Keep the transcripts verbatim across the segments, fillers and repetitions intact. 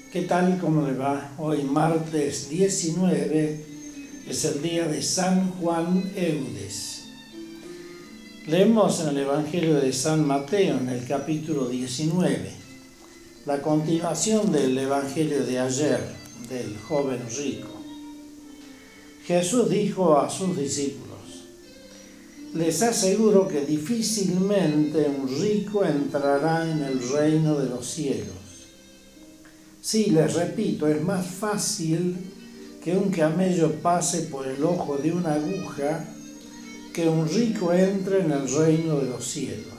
¿Qué tal? ¿Cómo le va? Hoy martes diecinueve es el día de San Juan Eudes. Leemos en el Evangelio de San Mateo, en el capítulo diecinueve, la continuación del Evangelio de ayer, del joven rico. Jesús dijo a sus discípulos: les aseguro que difícilmente un rico entrará en el reino de los cielos. Sí, les repito, es más fácil que un camello pase por el ojo de una aguja que un rico entre en el reino de los cielos.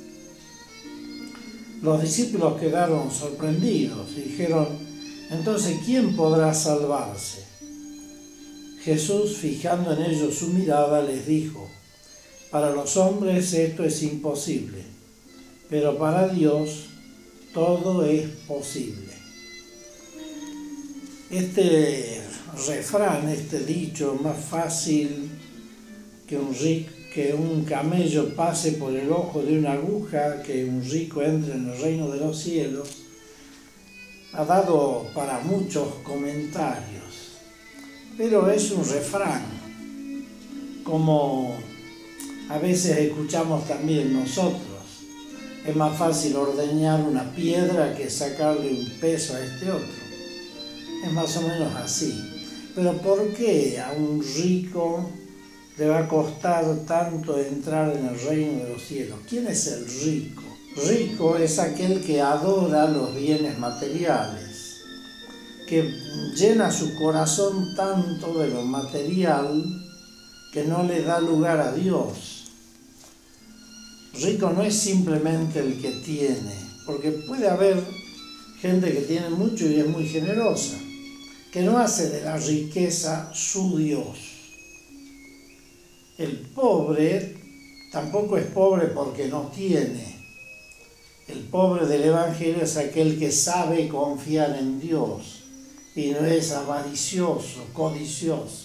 Los discípulos quedaron sorprendidos y dijeron: entonces, ¿quién podrá salvarse? Jesús, fijando en ellos su mirada, les dijo: para los hombres esto es imposible, pero para Dios todo es posible. Este refrán, este dicho, más fácil que un, rico, que un camello pase por el ojo de una aguja, que un rico entre en el reino de los cielos, ha dado para muchos comentarios, pero es un refrán, como a veces escuchamos también nosotros. Es más fácil ordeñar una piedra que sacarle un peso a este otro. Es más o menos así. Pero ¿por qué a un rico le va a costar tanto entrar en el reino de los cielos? ¿Quién es el rico? Rico es aquel que adora los bienes materiales, que llena su corazón tanto de lo material que no le da lugar a Dios. Rico no es simplemente el que tiene, porque puede haber gente que tiene mucho y es muy generosa, que no hace de la riqueza su Dios. El pobre tampoco es pobre porque no tiene. El pobre del Evangelio es aquel que sabe confiar en Dios y no es avaricioso, codicioso.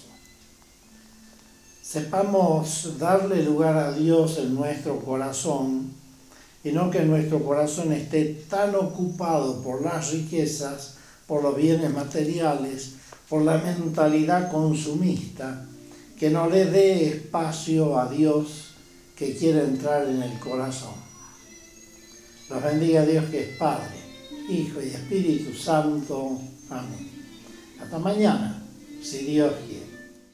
Sepamos darle lugar a Dios en nuestro corazón y no que nuestro corazón esté tan ocupado por las riquezas, por los bienes materiales, por la mentalidad consumista, que no le dé espacio a Dios que quiere entrar en el corazón. Los bendiga Dios, que es Padre, Hijo y Espíritu Santo. Amén. Hasta mañana, si Dios quiere.